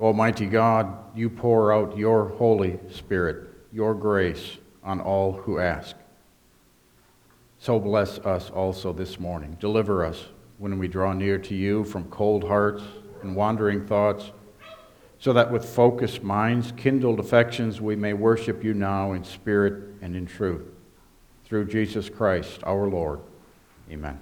Almighty God, you pour out your Holy Spirit, your grace on all who ask. So bless us also this morning. Deliver us when we draw near to you from cold hearts and wandering thoughts, so that with focused minds, kindled affections, we may worship you now in spirit and in truth. Through Jesus Christ our Lord. Amen.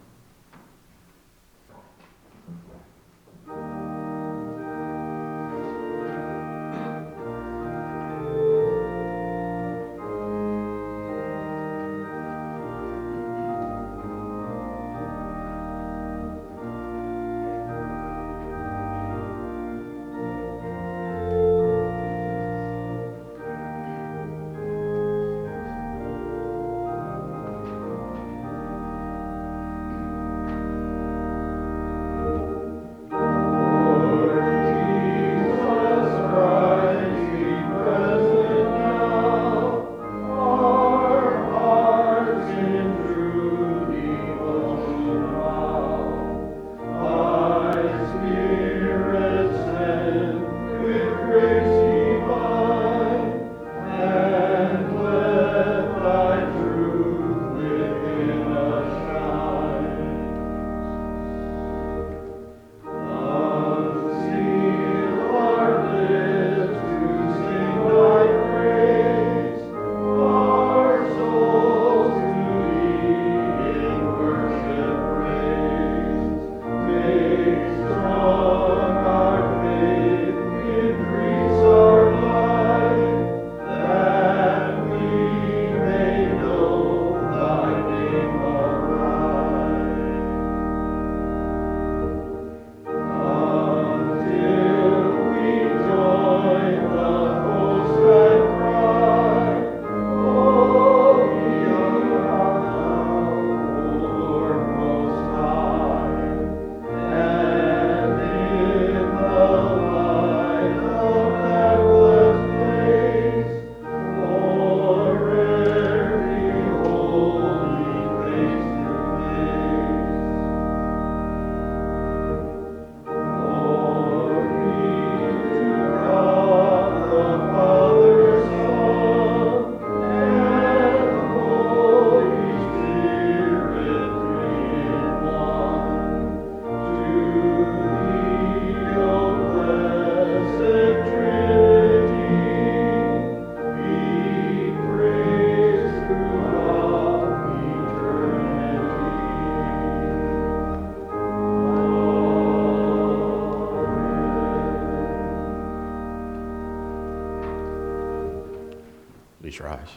Please rise.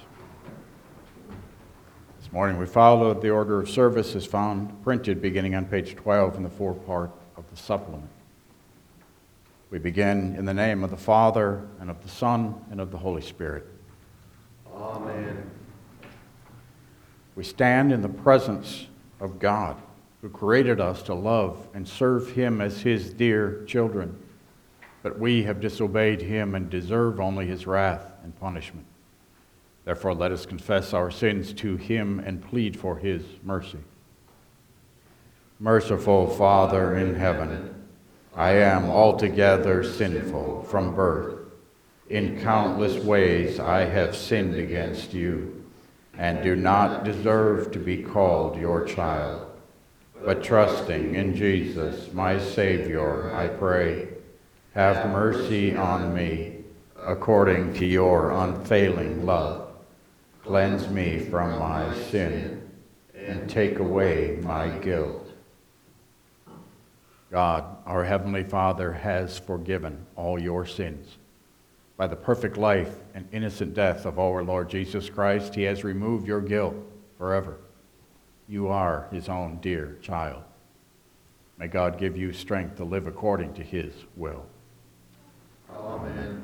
This morning we followed the order of service as found printed beginning on page 12 in the forepart of the supplement. We begin in the name of the Father, and of the Son, and of the Holy Spirit. Amen. We stand in the presence of God, who created us to love and serve him as his dear children. But we have disobeyed him and deserve only his wrath and punishment. Therefore, let us confess our sins to him and plead for his mercy. Merciful Father in heaven, I am altogether sinful from birth. In countless ways I have sinned against you, and do not deserve to be called your child. But trusting in Jesus, my Savior, I pray, have mercy on me, according to your unfailing love. Cleanse me from my sin, and take away my guilt. God, our Heavenly Father, has forgiven all your sins. By the perfect life and innocent death of our Lord Jesus Christ, he has removed your guilt forever. You are his own dear child. May God give you strength to live according to his will. Amen.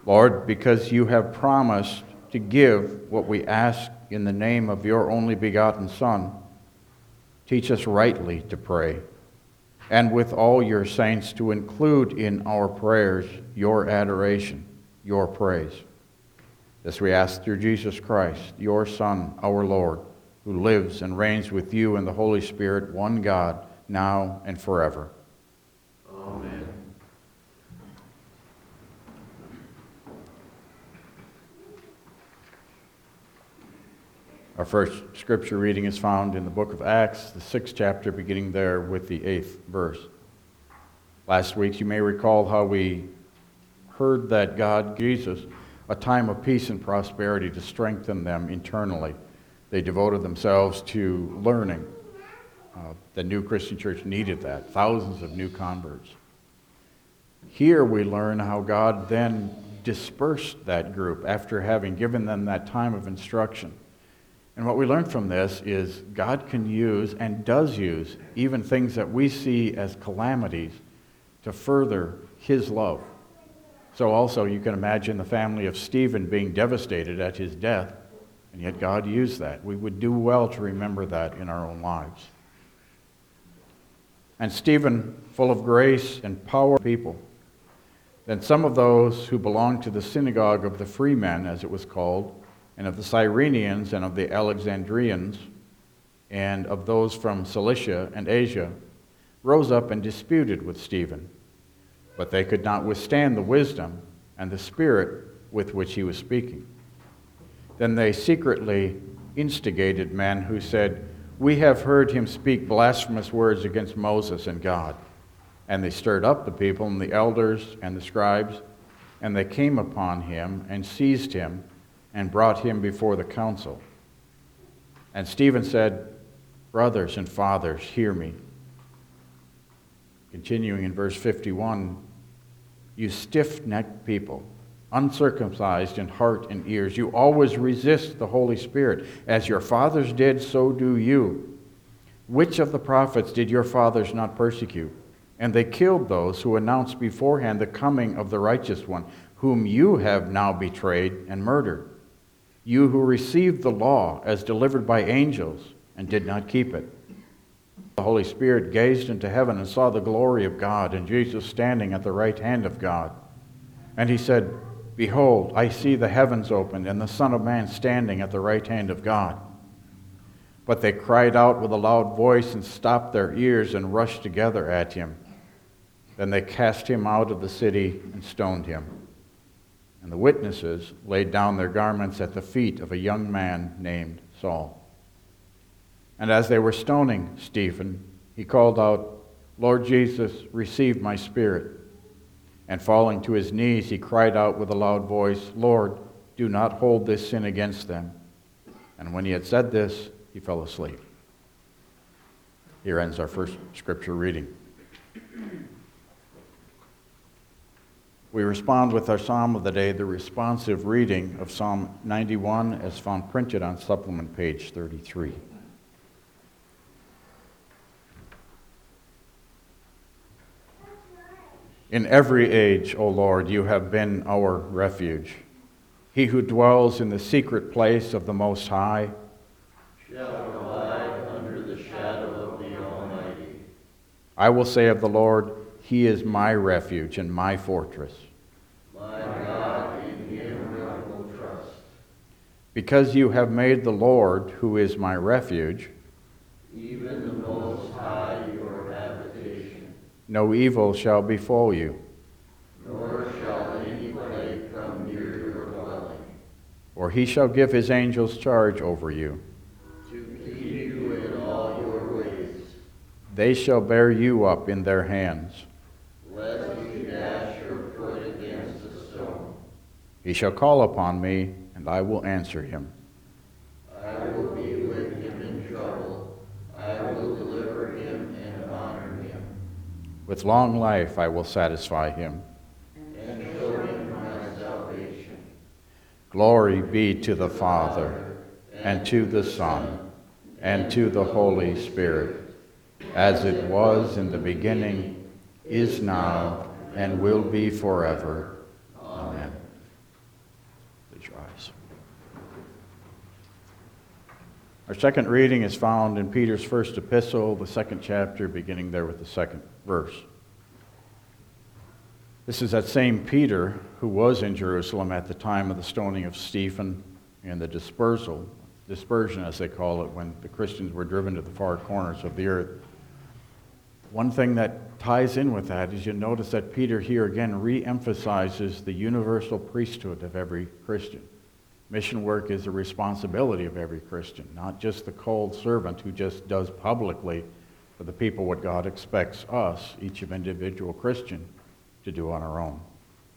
Lord, because you have promised to give what we ask in the name of your only begotten Son, teach us rightly to pray, and with all your saints to include in our prayers your adoration, your praise. This we ask through Jesus Christ, your Son, our Lord, who lives and reigns with you in the Holy Spirit, one God, now and forever. Amen. Our first scripture reading is found in the book of Acts, the 6th chapter, beginning there with the 8th verse. Last week, you may recall how we heard that God, Jesus, a time of peace and prosperity to strengthen them internally. They devoted themselves to learning. The new Christian church needed that. Thousands of new converts. Here we learn how God then dispersed that group after having given them that time of instruction. And what we learn from this is God can use and does use even things that we see as calamities to further his love. So also you can imagine the family of Stephen being devastated at his death, and yet God used that. We would do well to remember that in our own lives. And Stephen, full of grace and power people, then some of those who belonged to the synagogue of the freemen, as it was called, and of the Cyrenians and of the Alexandrians, and of those from Cilicia and Asia, rose up and disputed with Stephen. But they could not withstand the wisdom and the spirit with which he was speaking. Then they secretly instigated men who said, "We have heard him speak blasphemous words against Moses and God." And they stirred up the people and the elders and the scribes, and they came upon him and seized him and brought him before the council. And Stephen said, "Brothers and fathers, hear me." Continuing in verse 51, "You stiff-necked people, uncircumcised in heart and ears, you always resist the Holy Spirit. As your fathers did, so do you. Which of the prophets did your fathers not persecute? And they killed those who announced beforehand the coming of the righteous one, whom you have now betrayed and murdered. You who received the law as delivered by angels and did not keep it." The Holy Spirit gazed into heaven and saw the glory of God and Jesus standing at the right hand of God. And he said, "Behold, I see the heavens opened and the Son of Man standing at the right hand of God." But they cried out with a loud voice and stopped their ears and rushed together at him. Then they cast him out of the city and stoned him. And the witnesses laid down their garments at the feet of a young man named Saul. And as they were stoning Stephen, he called out, "Lord Jesus, receive my spirit." And falling to his knees, he cried out with a loud voice, "Lord, do not hold this sin against them." And when he had said this, he fell asleep. Here ends our first scripture reading. We respond with our psalm of the day, the responsive reading of Psalm 91 as found printed on supplement page 33. In every age, O Lord, you have been our refuge. He who dwells in the secret place of the Most High Shall abide under the shadow of the Almighty. I will say of the Lord, He is my refuge and my fortress. My God, in him I will trust. Because you have made the Lord, who is my refuge, Even the Most High your habitation. no evil shall befall you, Nor shall any plague come near your dwelling. for He shall give His angels charge over you. To keep you in all your ways. They shall bear you up in their hands. Lest you dash your foot against a stone. He shall call upon me, and I will answer him. I will be with him in trouble. I will deliver him and honor him. With long life I will satisfy him. And show him my salvation. Glory be to the Father, and to the Son, and to the Holy Spirit, as it was in the beginning, is now, and will be forever. Amen. Please rise. Our second reading is found in Peter's first epistle, the second chapter, beginning there with the second verse. This is that same Peter who was in Jerusalem at the time of the stoning of Stephen and the dispersion as they call it, when the Christians were driven to the far corners of the earth. One thing that ties in with that is you notice that Peter here again re-emphasizes the universal priesthood of every Christian. Mission work is a responsibility of every Christian, not just the cold servant who just does publicly for the people what God expects us, each individual Christian, to do on our own.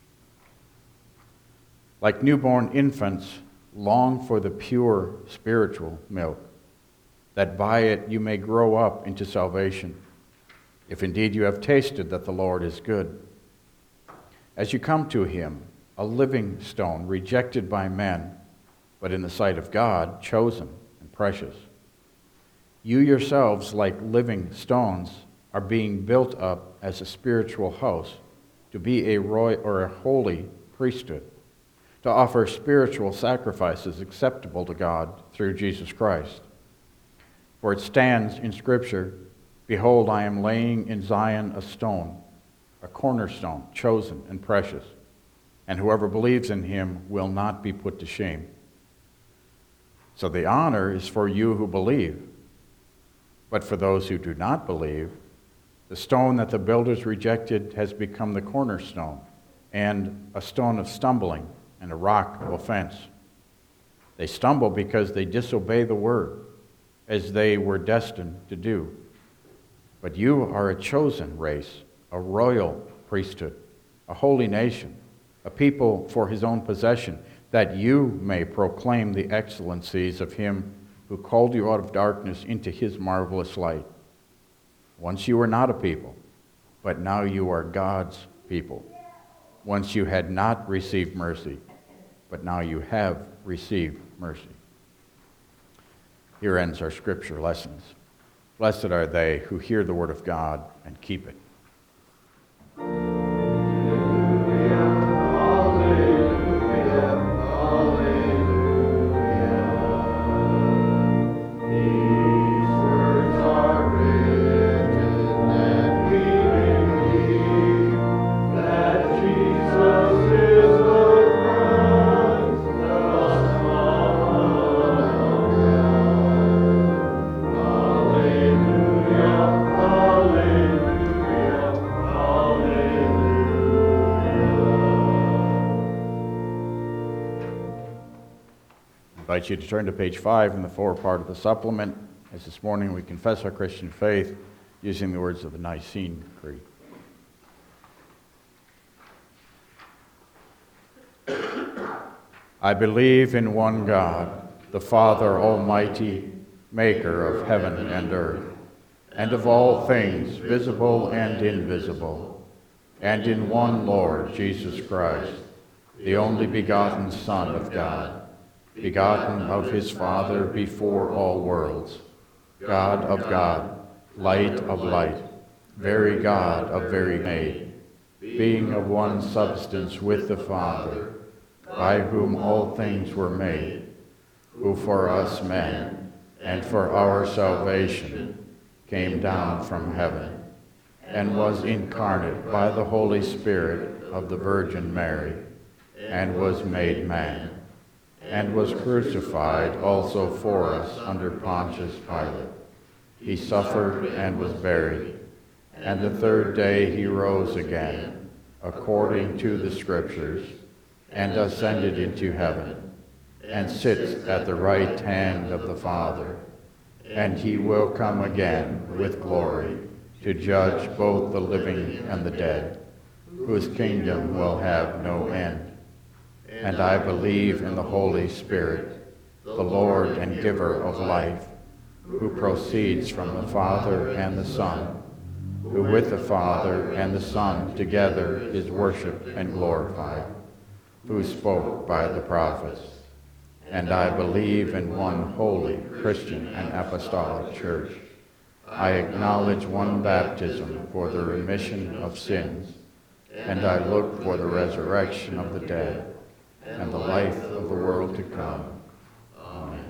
Like newborn infants, long for the pure spiritual milk, that by it you may grow up into salvation, if indeed you have tasted that the Lord is good. As you come to him, a living stone, rejected by men, but in the sight of God, chosen and precious. You yourselves, like living stones, are being built up as a spiritual house, to be a holy priesthood, to offer spiritual sacrifices acceptable to God through Jesus Christ. For it stands in Scripture, "Behold, I am laying in Zion a stone, a cornerstone, chosen and precious, and whoever believes in him will not be put to shame." So the honor is for you who believe. But for those who do not believe, the stone that the builders rejected has become the cornerstone, and a stone of stumbling and a rock of offense. They stumble because they disobey the word, as they were destined to do. But you are a chosen race, a royal priesthood, a holy nation, a people for his own possession, that you may proclaim the excellencies of him who called you out of darkness into his marvelous light. Once you were not a people, but now you are God's people. Once you had not received mercy, but now you have received mercy. Here ends our scripture lessons. Blessed are they who hear the word of God and keep it. I invite you to turn to page 5 in the forward part of the supplement, as this morning we confess our Christian faith using the words of the Nicene Creed. I believe in one God, the Father Almighty, maker of heaven and earth, and of all things visible and invisible, and in one Lord Jesus Christ, the only begotten Son of God, begotten of his Father before all worlds, God of God, light of light, very God of very made, being of one substance with the Father, by whom all things were made, who for us men, and for our salvation, came down from heaven, and was incarnate by the Holy Spirit of the Virgin Mary, and was made man, and was crucified also for us under Pontius Pilate. He suffered and was buried, and the third day he rose again, according to the Scriptures, and ascended into heaven, and sits at the right hand of the Father. And he will come again with glory to judge both the living and the dead, whose kingdom will have no end. And I believe in the Holy Spirit, the Lord and giver of life, who proceeds from the Father and the Son, who with the Father and the Son together is worshipped and glorified, who spoke by the prophets. And I believe in one holy, Christian, and apostolic church. I acknowledge one baptism for the remission of sins, and I look for the resurrection of the dead and the life of the world to come. Amen.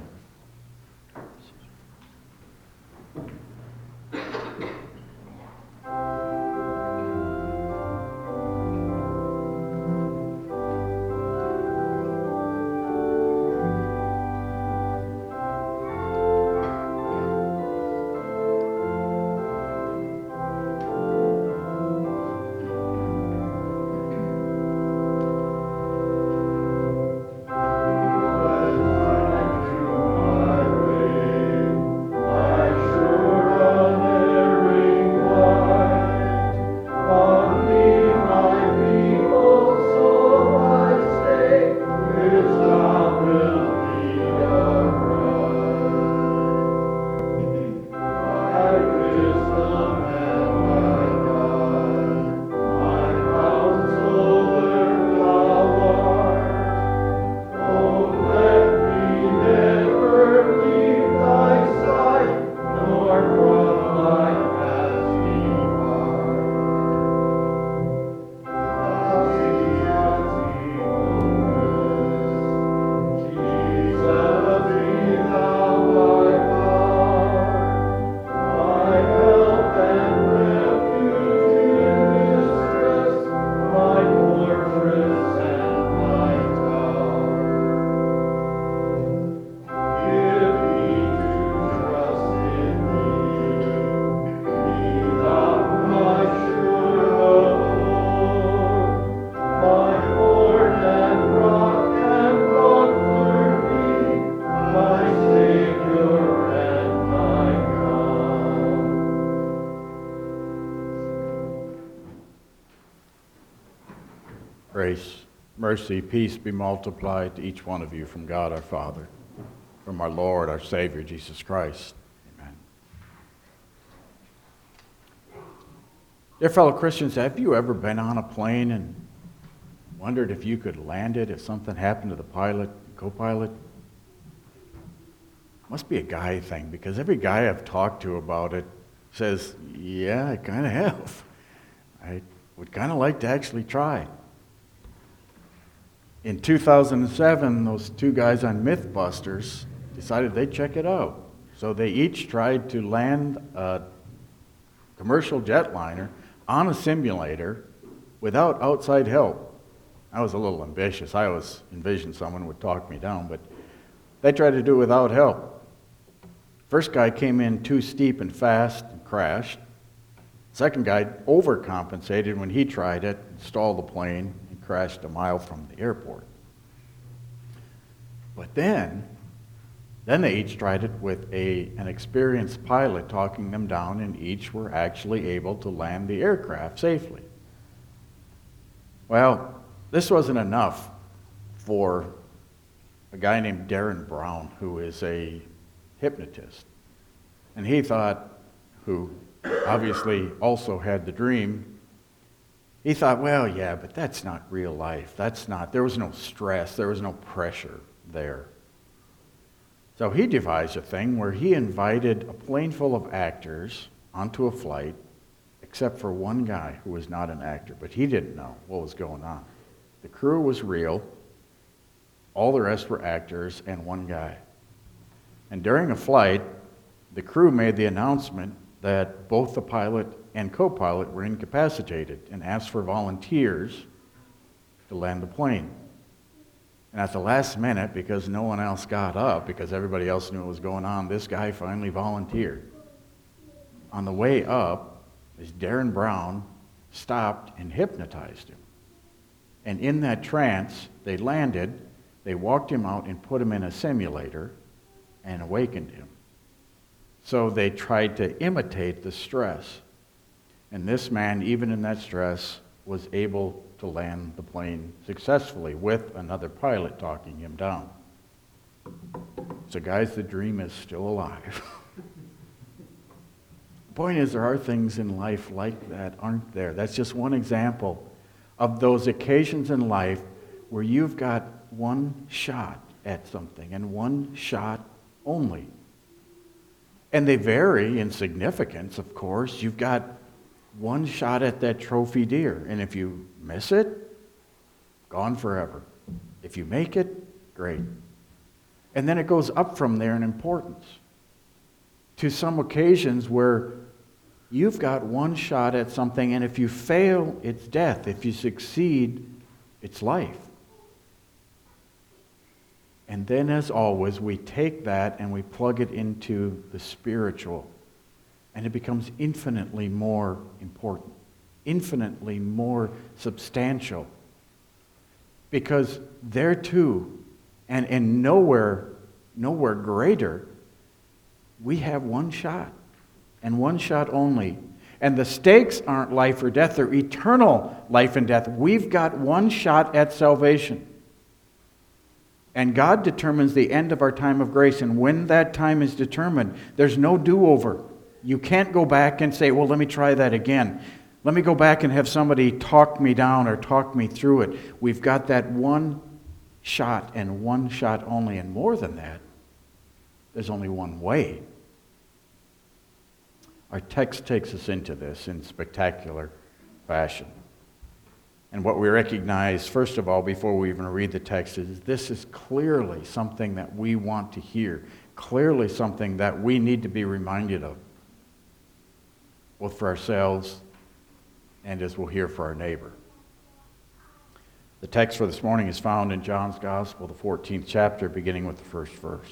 Grace, mercy, peace be multiplied to each one of you from God our Father, from our Lord, our Savior, Jesus Christ. Amen. Dear fellow Christians, have you ever been on a plane and wondered if you could land it if something happened to the pilot, co-pilot? Must be a guy thing, because every guy I've talked to about it says, yeah, I kind of have. I would kind of like to actually try. In 2007, those two guys on Mythbusters decided they'd check it out. So they each tried to land a commercial jetliner on a simulator without outside help. I was a little ambitious. I always envisioned someone would talk me down, but they tried to do it without help. First guy came in too steep and fast and crashed. Second guy overcompensated when he tried it, stalled the plane, and crashed a mile from the airport. But then they each tried it with an experienced pilot talking them down, and each were actually able to land the aircraft safely. Well, this wasn't enough for a guy named Darren Brown, who is a hypnotist. And he thought, who obviously also had the dream, he thought, well, yeah, but that's not real life. There was no stress, there was no pressure there. So he devised a thing where he invited a plane full of actors onto a flight, except for one guy who was not an actor, but he didn't know what was going on. The crew was real, all the rest were actors, and one guy. And during a flight, the crew made the announcement that both the pilot and co-pilot were incapacitated and asked for volunteers to land the plane. And at the last minute, because no one else got up, because everybody else knew what was going on, this guy finally volunteered. On the way up, this Darren Brown stopped and hypnotized him. And in that trance, they landed, they walked him out and put him in a simulator and awakened him. So they tried to imitate the stress. And this man, even in that stress, was able to land the plane successfully with another pilot talking him down. So guys, the dream is still alive. The point is, there are things in life like that, aren't there? That's just one example of those occasions in life where you've got one shot at something, and one shot only. And they vary in significance, of course. You've got one shot at that trophy deer, and if you miss it, gone forever. If you make it, great. And then it goes up from there in importance to some occasions where you've got one shot at something, and if you fail, it's death. If you succeed, it's life. And then, as always, we take that and we plug it into the spiritual, and it becomes infinitely more important, infinitely more substantial. Because there too, and nowhere greater, we have one shot, and one shot only. And the stakes aren't life or death, they're eternal life and death. We've got one shot at salvation. And God determines the end of our time of grace, and when that time is determined, there's no do-over. You can't go back and say, well, let me try that again. Let me go back and have somebody talk me down or talk me through it. We've got that one shot and one shot only, and more than that, there's only one way. Our text takes us into this in spectacular fashion. And what we recognize, first of all, before we even read the text, is this is clearly something that we want to hear, clearly something that we need to be reminded of, both for ourselves and, as we'll hear, for our neighbor. The text for this morning is found in John's Gospel, the 14th chapter, beginning with the first verse.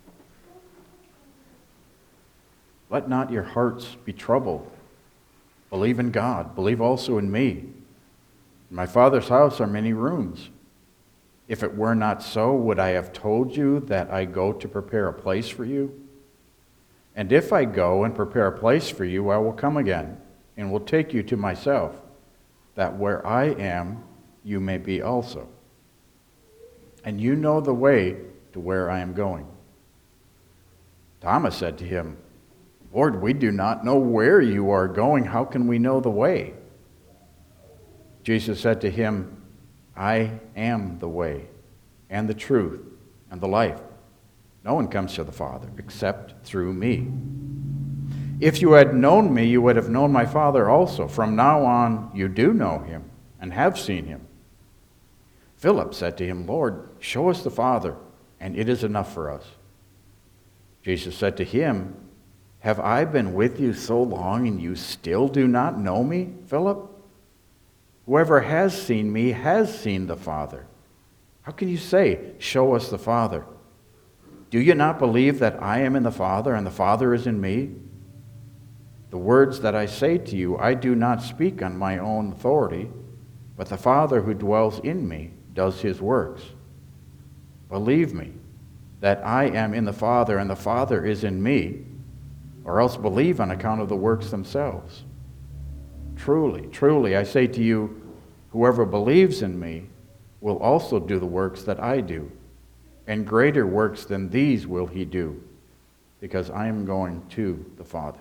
Let not your hearts be troubled. Believe in God. Believe also in me. In my Father's house are many rooms. If it were not so, would I have told you that I go to prepare a place for you? And if I go and prepare a place for you, I will come again and will take you to myself, that where I am, you may be also. And you know the way to where I am going. Thomas said to him, Lord, we do not know where you are going. How can we know the way? Jesus said to him, I am the way and the truth and the life. No one comes to the Father except through me. If you had known me, you would have known my Father also. From now on, you do know him and have seen him. Philip said to him, Lord, show us the Father, and it is enough for us. Jesus said to him, have I been with you so long, and you still do not know me, Philip? Whoever has seen me has seen the Father. How can you say, show us the Father? Do you not believe that I am in the Father, and the Father is in me? The words that I say to you, I do not speak on my own authority, but the Father who dwells in me does his works. Believe me that I am in the Father, and the Father is in me, or else believe on account of the works themselves. Truly, truly, I say to you, whoever believes in me will also do the works that I do, and greater works than these will he do, because I am going to the Father.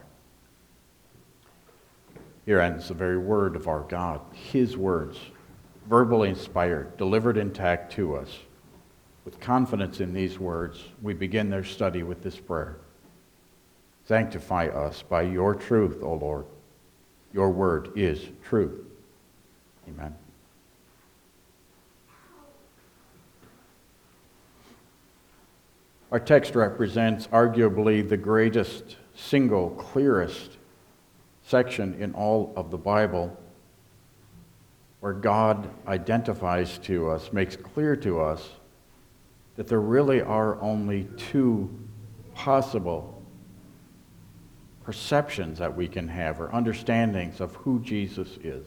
Here ends the very word of our God, his words, verbally inspired, delivered intact to us. With confidence in these words, we begin their study with this prayer. Sanctify us by your truth, O Lord. Your word is truth. Amen. Our text represents arguably the greatest, single, clearest section in all of the Bible, where God identifies to us, makes clear to us, that there really are only two possible perceptions that we can have, or understandings of who Jesus is.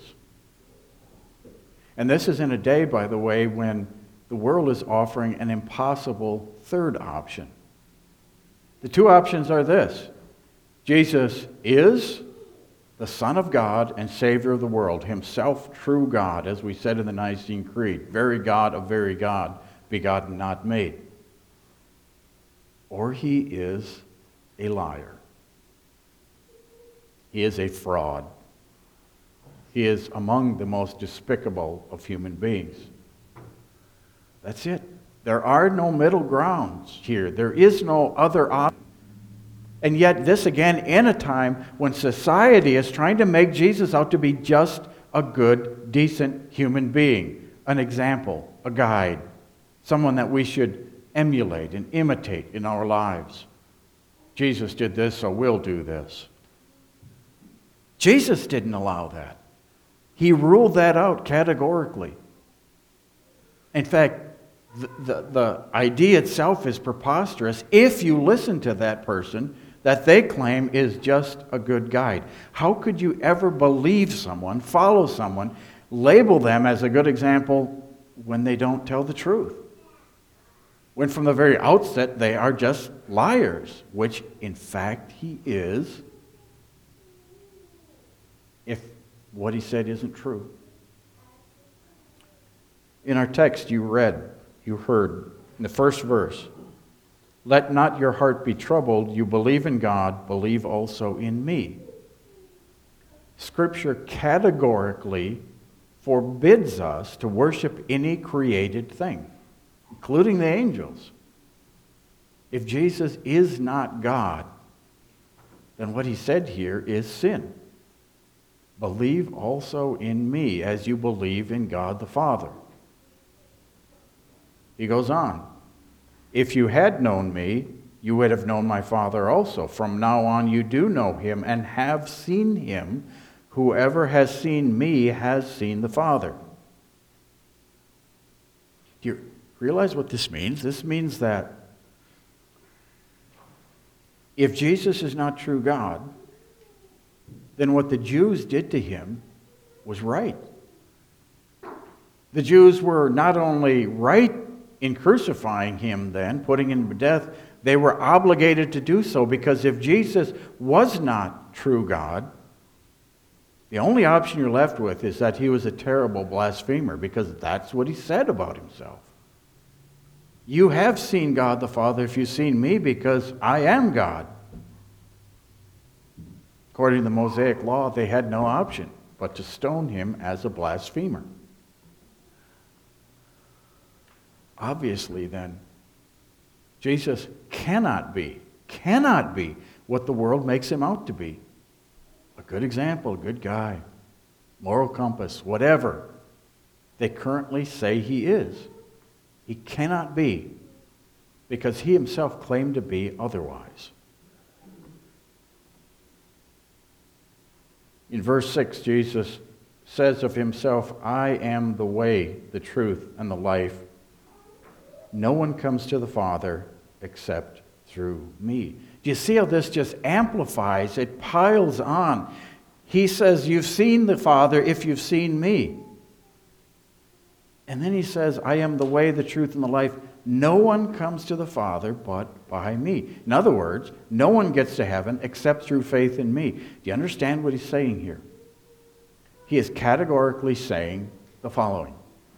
And this is in a day, by the way, when the world is offering an impossible third option. The two options are this: Jesus is the Son of God and Savior of the world, himself true God, as we said in the Nicene Creed, very God of very God, begotten, not made. Or he is a liar. He is a fraud. He is among the most despicable of human beings. That's it. There are no middle grounds here. There is no other option. And yet this again in a time when society is trying to make Jesus out to be just a good, decent human being, an example, a guide, someone that we should emulate and imitate in our lives. Jesus did this, so we'll do this. Jesus didn't allow that. He ruled that out categorically. In fact, the idea itself is preposterous if you listen to that person that they claim is just a good guide. How could you ever believe someone, follow someone, label them as a good example when they don't tell the truth? When from the very outset they are just liars, which in fact he is, if what he said isn't true. In our text you heard in the first verse, "Let not your heart be troubled. You believe in God, believe also in me." Scripture categorically forbids us to worship any created thing, including the angels. If Jesus is not God, then what he said here is sin. Believe also in me as you believe in God the Father. He goes on, "If you had known me, you would have known my Father also. From now on you do know him and have seen him. Whoever has seen me has seen the Father." Do you realize what this means? This means that if Jesus is not true God, then what the Jews did to him was right. The Jews were not only right in crucifying him then, putting him to death, they were obligated to do so, because if Jesus was not true God, the only option you're left with is that he was a terrible blasphemer, because that's what he said about himself. You have seen God the Father if you've seen me, because I am God. According to the Mosaic law, they had no option but to stone him as a blasphemer. Obviously, then, Jesus cannot be what the world makes him out to be. A good example, a good guy, moral compass, whatever they currently say he is. He cannot be, because he himself claimed to be otherwise. In verse 6, Jesus says of himself, "I am the way, the truth, and the life. No one comes to the Father except through me." Do you see how this just amplifies? It piles on. He says, "You've seen the Father if you've seen me." And then he says, "I am the way, the truth, and the life. No one comes to the Father but by me." In other words, no one gets to heaven except through faith in me. Do you understand what he's saying here? He is categorically saying the following.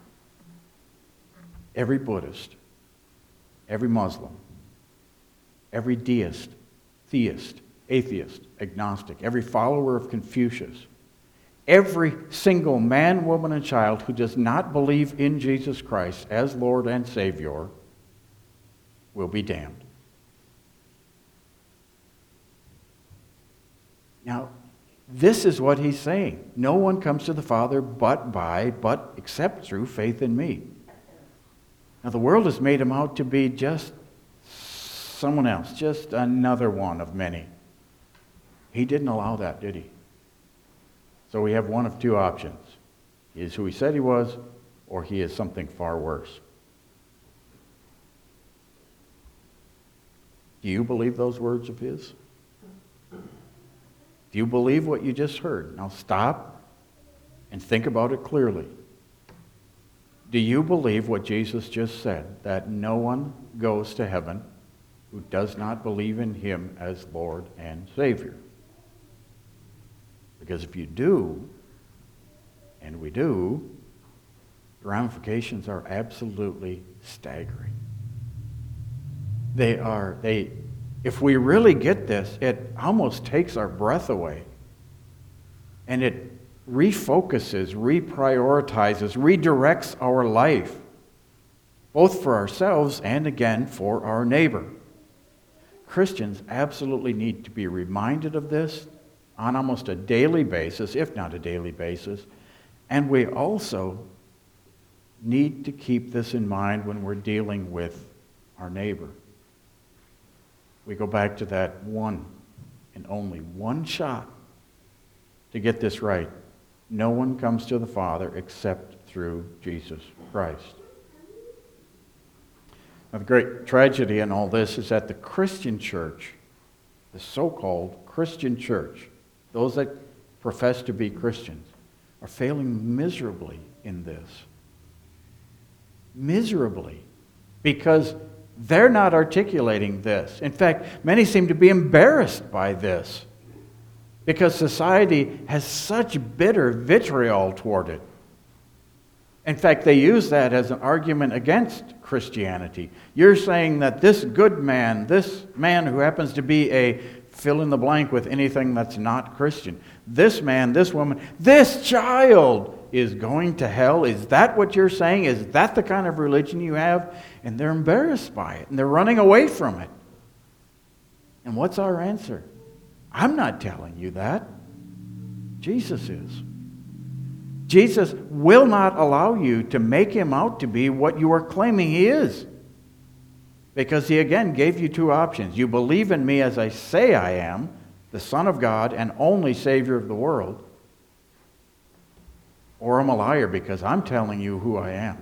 Every Buddhist, every Muslim, every deist, theist, atheist, agnostic, every follower of Confucius, every single man, woman, and child who does not believe in Jesus Christ as Lord and Savior will be damned. Now, this is what he's saying. No one comes to the Father but except through faith in me. Now, the world has made him out to be just someone else, just another one of many. He didn't allow that, did he? So we have one of two options. He is who he said he was, or he is something far worse. Do you believe those words of his? Do you believe what you just heard? Now stop and think about it clearly. Do you believe what Jesus just said, that no one goes to heaven who does not believe in him as Lord and Savior? Because if you do, and we do, the ramifications are absolutely staggering. If we really get this, it almost takes our breath away. And it refocuses, reprioritizes, redirects our life, both for ourselves and, again, for our neighbor. Christians absolutely need to be reminded of this on almost a daily basis, if not a daily basis. And we also need to keep this in mind when we're dealing with our neighbor. We go back to that one and only one shot to get this right. No one comes to the Father except through Jesus Christ. Now, the great tragedy in all this is that the Christian church, the so-called Christian church, those that profess to be Christians, are failing miserably in this. Miserably. Because they're not articulating this. In fact, many seem to be embarrassed by this. Because society has such bitter vitriol toward it. In fact, they use that as an argument against Christianity. You're saying that this good man, this man who happens to be a fill in the blank with anything that's not Christian, this man, this woman, this child is going to hell. Is that what you're saying? Is that the kind of religion you have? And they're embarrassed by it, and they're running away from it. And what's our answer? I'm not telling you that. Jesus is. Jesus will not allow you to make him out to be what you are claiming he is. Because he again gave you two options. You believe in me as I say I am, the Son of God and only Savior of the world. Or I'm a liar because I'm telling you who I am.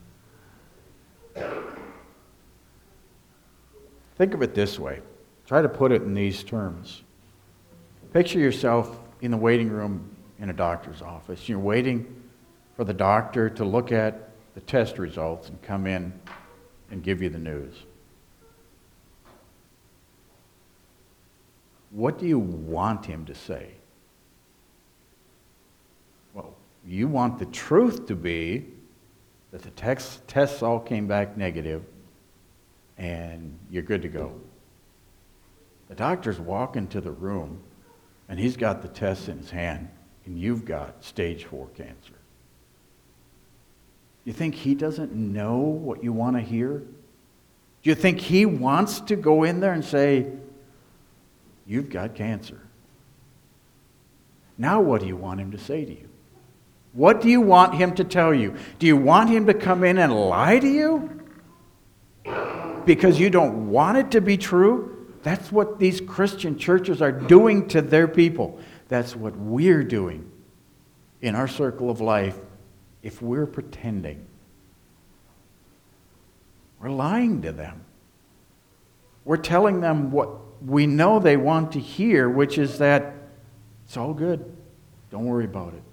Think of it this way. Try to put it in these terms. Picture yourself in the waiting room in a doctor's office. You're waiting for the doctor to look at the test results and come in and give you the news. What do you want him to say? Well, you want the truth to be that the tests all came back negative and you're good to go. The doctor's walking to the room and he's got the test in his hand and you've got stage 4 cancer. You think he doesn't know what you want to hear? Do you think he wants to go in there and say, you've got cancer? Now what do you want him to say to you? What do you want him to tell you? Do you want him to come in and lie to you? Because you don't want it to be true? That's what these Christian churches are doing to their people. That's what we're doing in our circle of life if we're pretending. We're lying to them. We're telling them what we know they want to hear, which is that it's all good. Don't worry about it.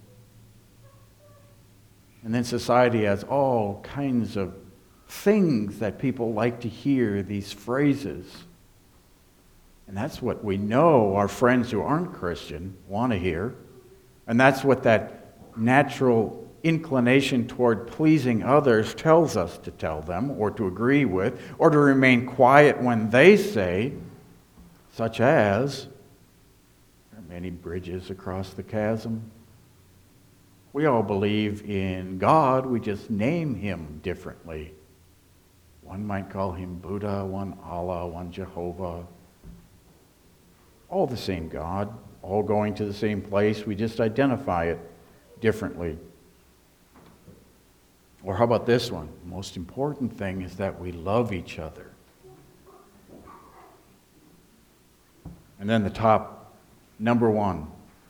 And then society has all kinds of things that people like to hear, these phrases. And that's what we know our friends who aren't Christian want to hear. And that's what that natural inclination toward pleasing others tells us to tell them, or to agree with, or to remain quiet when they say, such as, there are many bridges across the chasm. We all believe in God, we just name him differently. One might call him Buddha, one Allah, one Jehovah. All the same God, all going to the same place, we just identify it differently. Or how about this one? The most important thing is that we love each other. And then the top, number one,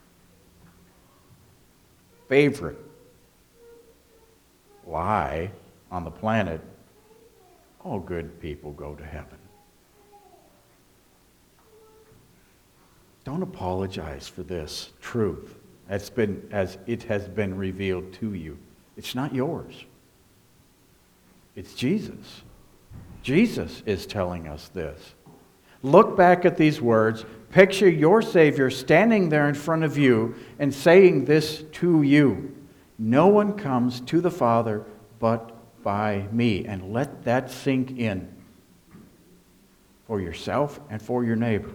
favorite lie on the planet: all good people go to heaven. Don't apologize for this truth as it has been revealed to you. It's not yours. It's Jesus. Jesus is telling us this. Look back at these words. Picture your Savior standing there in front of you and saying this to you. No one comes to the Father but by me. And let that sink in for yourself and for your neighbor.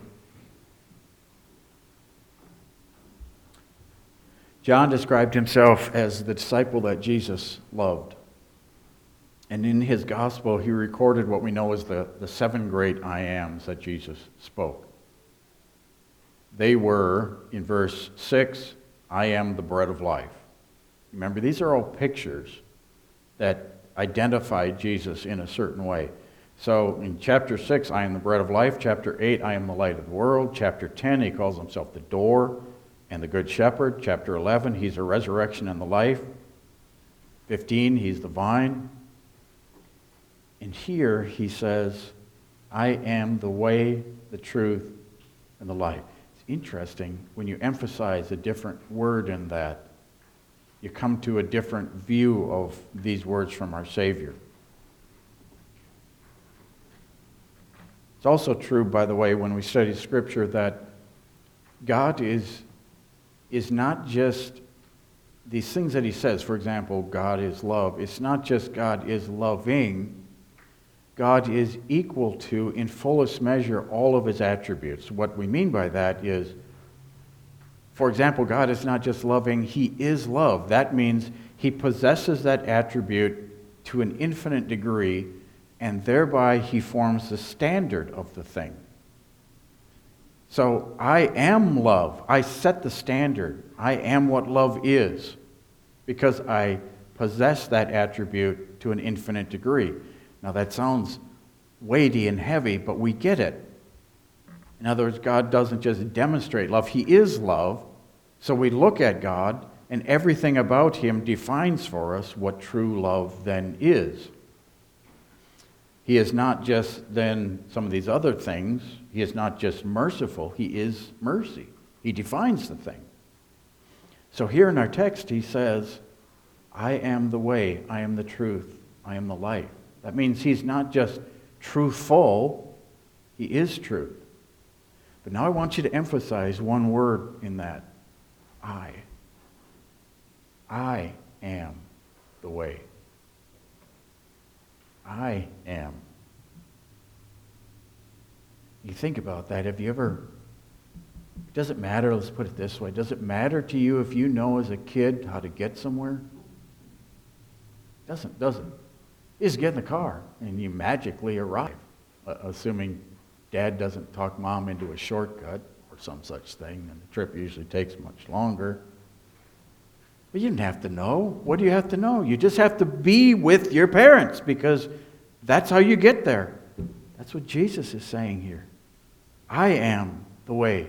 John described himself as the disciple that Jesus loved. And in his gospel, he recorded what we know as the 7 great I ams that Jesus spoke. They were, in verse 6, I am the bread of life. Remember, these are all pictures that identified Jesus in a certain way. So in chapter 6, I am the bread of life. Chapter 8, I am the light of the world. Chapter 10, he calls himself the door and the good shepherd. Chapter 11, he's the resurrection and the life. 15, he's the vine. And here he says, I am the way, the truth, and the life. It's interesting when you emphasize a different word in that, you come to a different view of these words from our Savior. It's also true, by the way, when we study Scripture, that God is not just these things that he says. For example, God is love. It's not just God is loving. God is equal to, in fullest measure, all of his attributes. What we mean by that is, for example, God is not just loving, he is love. That means he possesses that attribute to an infinite degree, and thereby he forms the standard of the thing. So I am love. I set the standard. I am what love is because I possess that attribute to an infinite degree. Now that sounds weighty and heavy, but we get it. In other words, God doesn't just demonstrate love. He is love. So we look at God, and everything about him defines for us what true love then is. He is not just then some of these other things. He is not just merciful. He is mercy. He defines the thing. So here in our text, he says, I am the way, I am the truth, I am the life. That means he's not just truthful, he is truth. But now I want you to emphasize one word in that. I. I am the way. I am. You think about that. Have you ever... Does it matter, let's put it this way, does it matter to you if you know as a kid how to get somewhere? Doesn't, does it? You just get in the car and you magically arrive, assuming Dad doesn't talk Mom into a shortcut or some such thing, and the trip usually takes much longer. But you didn't have to know. What do you have to know? You just have to be with your parents because that's how you get there. That's what Jesus is saying here. I am the way.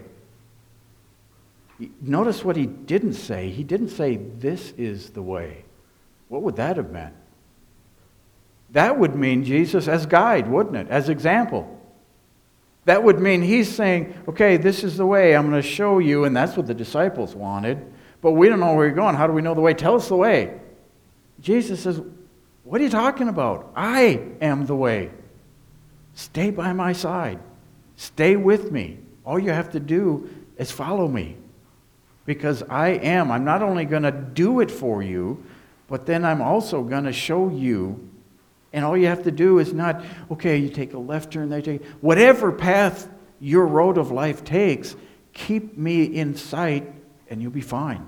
Notice what he didn't say. He didn't say, this is the way. What would that have meant? That would mean Jesus as guide, wouldn't it? As example. That would mean he's saying, okay, this is the way. I'm going to show you, and that's what the disciples wanted. But we don't know where you're going. How do we know the way? Tell us the way. Jesus says, what are you talking about? I am the way. Stay by my side. Stay with me. All you have to do is follow me. Because I'm not only going to do it for you, but then I'm also going to show you. And all you have to do is not, okay, you take a left turn, whatever path your road of life takes, keep me in sight and you'll be fine.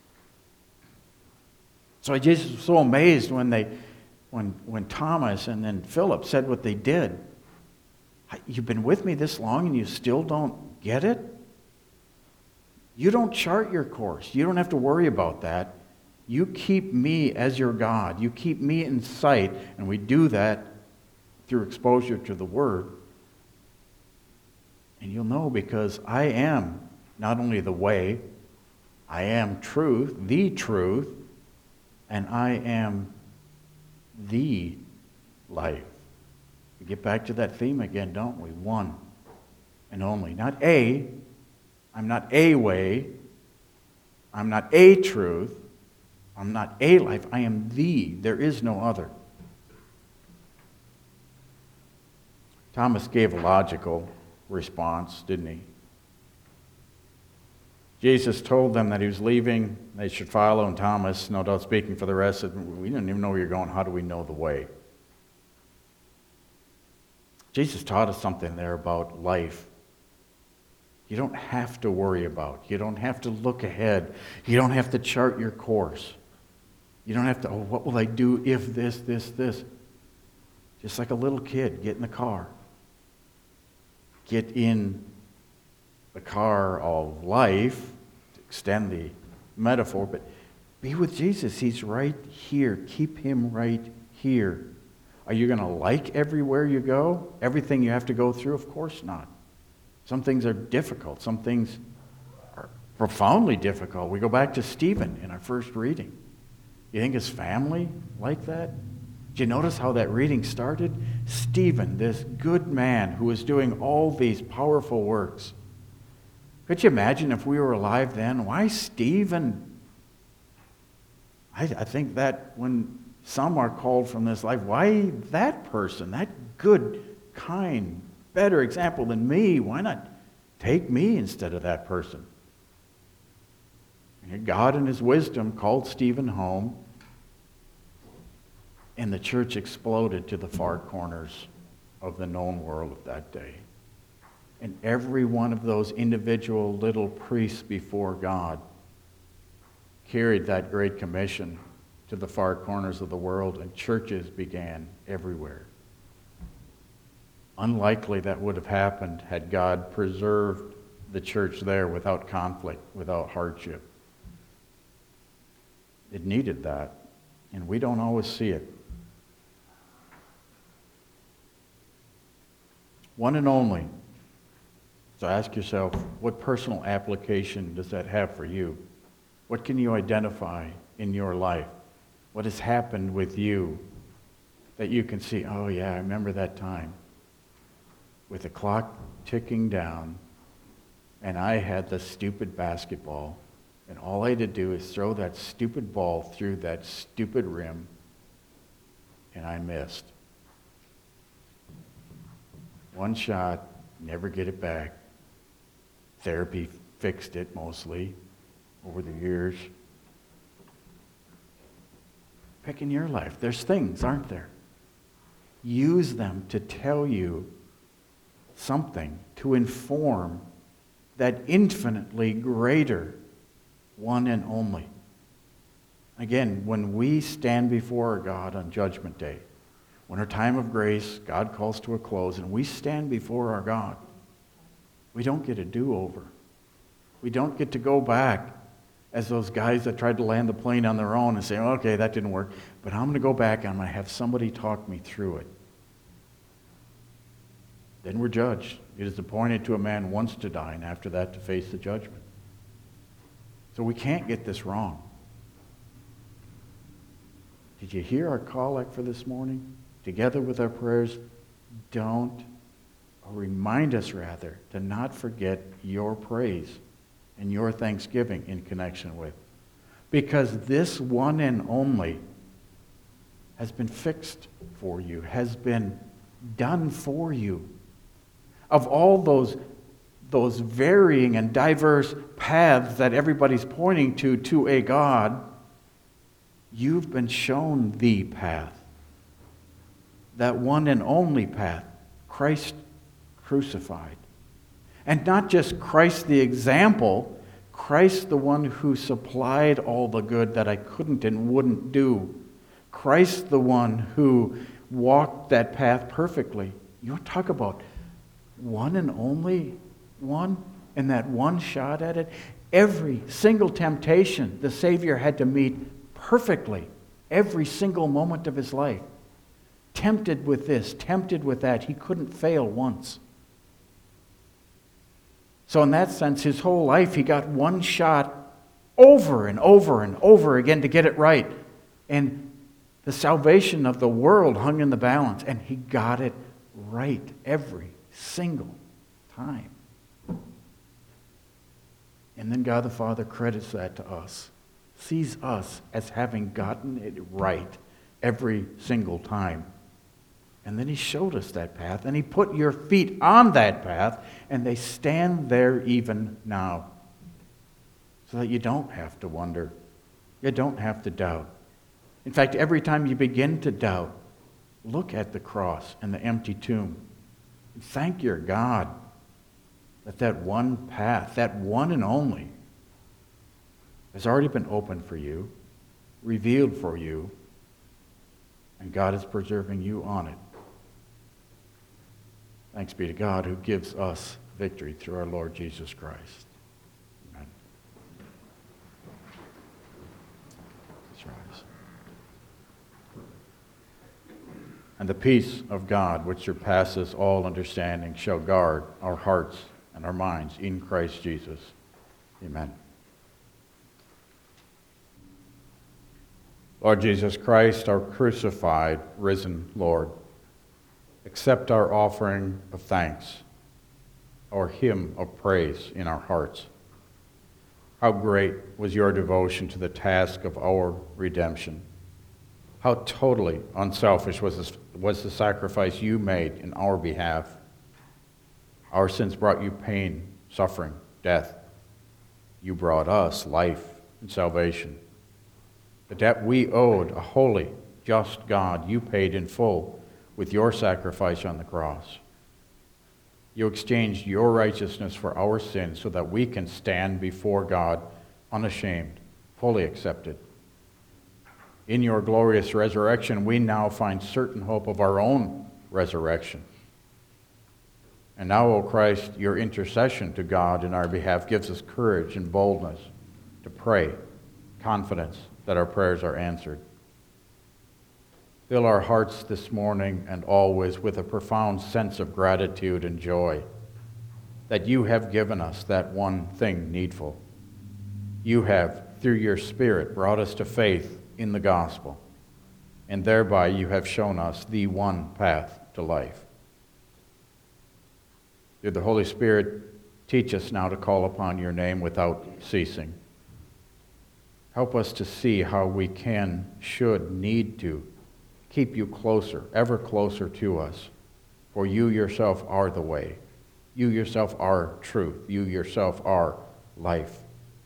So Jesus was so amazed when Thomas and then Philip said what they did. You've been with me this long and you still don't get it? You don't chart your course. You don't have to worry about that. You keep me as your God. You keep me in sight. And we do that through exposure to the Word. And you'll know because I am not only the way, I am truth, and I am the life. We get back to that theme again, don't we? One and only. Not a. I'm not a way. I'm not a truth. I'm not a life. I am the. There is no other. Thomas gave a logical response, didn't he? Jesus told them that he was leaving. They should follow, and Thomas, no doubt speaking for the rest, said, we didn't even know where you're going. How do we know the way? Jesus taught us something there about life. You don't have to worry about. You don't have to look ahead. You don't have to chart your course. You don't have to, what will I do if this. Just like a little kid, get in the car. Get in the car of life, to extend the metaphor, but Be with Jesus. He's right here. Keep him right here. Are you going to like everywhere you go? Everything you have to go through? Of course not. Some things are difficult. Some things are profoundly difficult. We go back to Stephen in our first reading. You think his family like that? Did you notice how that reading started? Stephen, this good man who was doing all these powerful works. Could you imagine if we were alive then? Why Stephen? I think that when some are called from this life, why that person, that good, kind, better example than me? Why not take me instead of that person? And God in his wisdom called Stephen home, and the church exploded to the far corners of the known world of that day. And every one of those individual little priests before God carried that great commission to the far corners of the world, and churches began everywhere. Unlikely that would have happened had God preserved the church there without conflict, without hardship. It needed that, and we don't always see it. One and only. So ask yourself, what personal application does that have for you? What can you identify in your life? What has happened with you that you can see, oh yeah, I remember that time with the clock ticking down and I had the stupid basketball and all I had to do is throw that stupid ball through that stupid rim and I missed. One shot, never get it back. Therapy fixed it mostly over the years. Pick in your life. There's things, aren't there? Use them to tell you something, to inform that infinitely greater one and only. Again, when we stand before God on Judgment Day, when our time of grace, God calls to a close, and we stand before our God, we don't get a do-over. We don't get to go back as those guys that tried to land the plane on their own and say, okay, that didn't work, but I'm going to go back and I'm going to have somebody talk me through it. Then we're judged. It is appointed to a man once to die, and after that to face the judgment. So we can't get this wrong. Did you hear our collect for this morning? Together with our prayers, remind us rather, to not forget your praise and your thanksgiving in connection with. Because this one and only has been fixed for you, has been done for you. Of all those varying and diverse paths that everybody's pointing to a God, you've been shown the path. That one and only path, Christ crucified. And not just Christ the example, Christ the one who supplied all the good that I couldn't and wouldn't do. Christ the one who walked that path perfectly. You want to talk about one and only one, and that one shot at it? Every single temptation the Savior had to meet perfectly, every single moment of his life. Tempted with this, tempted with that. He couldn't fail once. So in that sense, his whole life, he got one shot over and over and over again to get it right. And the salvation of the world hung in the balance, and he got it right every single time. And then God the Father credits that to us, sees us as having gotten it right every single time. And then he showed us that path, and he put your feet on that path, and they stand there even now. So that you don't have to wonder. You don't have to doubt. In fact, every time you begin to doubt, look at the cross and the empty tomb. And thank your God that that one path, that one and only, has already been opened for you, revealed for you, and God is preserving you on it. Thanks be to God who gives us victory through our Lord Jesus Christ. Amen. Please rise. And the peace of God, which surpasses all understanding, shall guard our hearts and our minds in Christ Jesus. Amen. Lord Jesus Christ, our crucified, risen Lord, accept our offering of thanks, our hymn of praise in our hearts. How great was your devotion to the task of our redemption. How totally unselfish was the sacrifice you made in our behalf. Our sins brought you pain, suffering, death. You brought us life and salvation. The debt we owed a holy, just God, you paid in full with your sacrifice on the cross. You exchanged your righteousness for our sins so that we can stand before God unashamed, fully accepted. In your glorious resurrection, we now find certain hope of our own resurrection. And now, O Christ, your intercession to God in our behalf gives us courage and boldness to pray, confidence that our prayers are answered. Fill our hearts this morning and always with a profound sense of gratitude and joy that you have given us that one thing needful. You have, through your Spirit, brought us to faith in the gospel, and thereby you have shown us the one path to life. Through the Holy Spirit, teach us now to call upon your name without ceasing. Help us to see how we can, should, need to keep you closer, ever closer to us, for you yourself are the way. You yourself are truth. You yourself are life.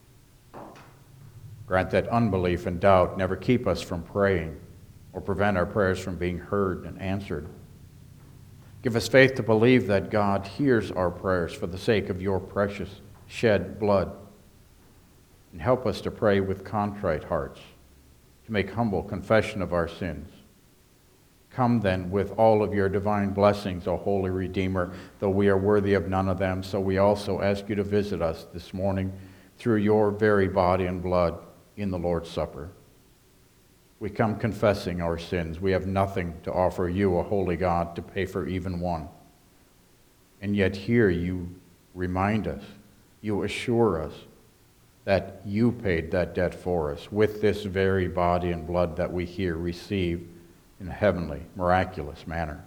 Grant that unbelief and doubt never keep us from praying or prevent our prayers from being heard and answered. Give us faith to believe that God hears our prayers for the sake of your precious shed blood. And help us to pray with contrite hearts, to make humble confession of our sins. Come then with all of your divine blessings, O Holy Redeemer, though we are worthy of none of them, so we also ask you to visit us this morning through your very body and blood in the Lord's Supper. We come confessing our sins. We have nothing to offer you, a holy God, to pay for even one. And yet here you remind us, you assure us that you paid that debt for us with this very body and blood that we here receive in a heavenly, miraculous manner.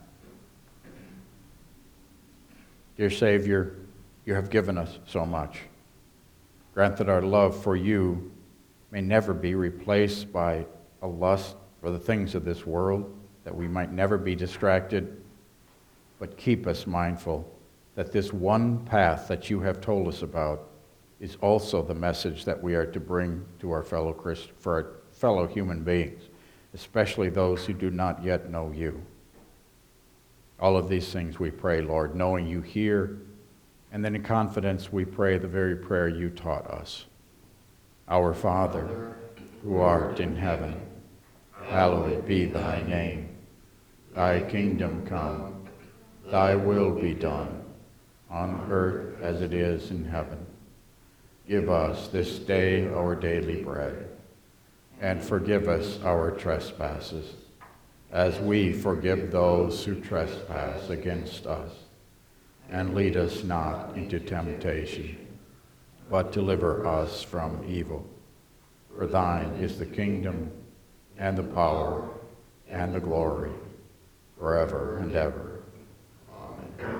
Dear Savior, you have given us so much. Grant that our love for you may never be replaced by a lust for the things of this world, that we might never be distracted, but keep us mindful that this one path that you have told us about is also the message that we are to bring to our fellow human beings, especially those who do not yet know you. All of these things we pray, Lord, knowing you hear, and then in confidence we pray the very prayer you taught us. Our Father, who art in heaven, hallowed be thy name. Thy kingdom come, thy will be done, on earth as it is in heaven. Give us this day our daily bread, and forgive us our trespasses, as we forgive those who trespass against us. And lead us not into temptation, but deliver us from evil. For thine is the kingdom, and the power, and the glory, forever and ever. Amen.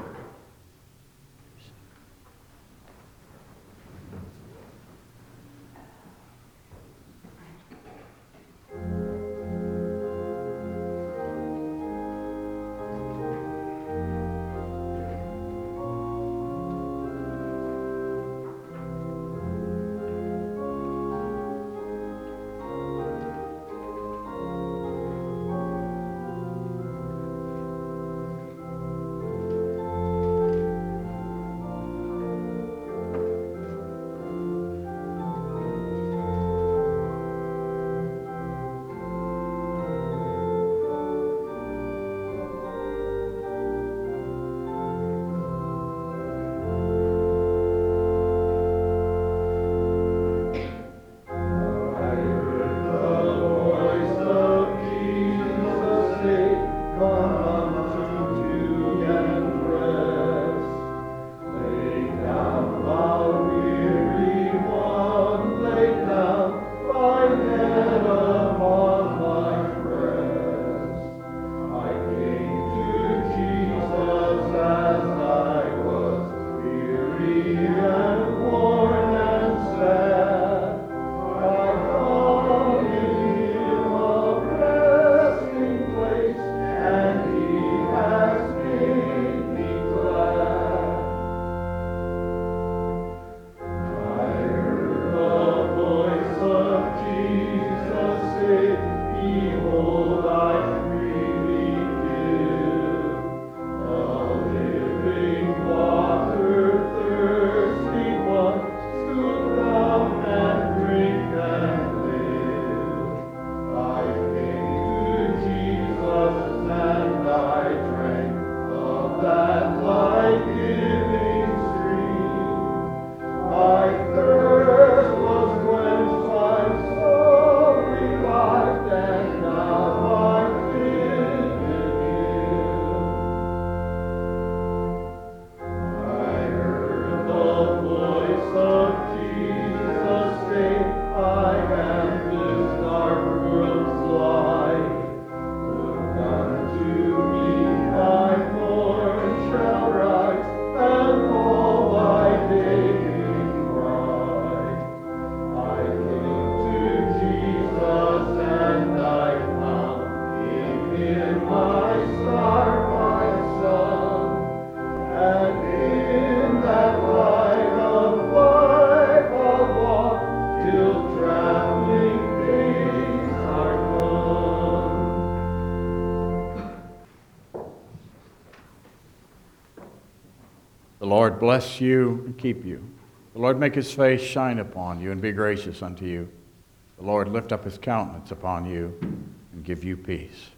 The Lord bless you and keep you. The Lord make his face shine upon you and be gracious unto you. The Lord lift up his countenance upon you and give you peace.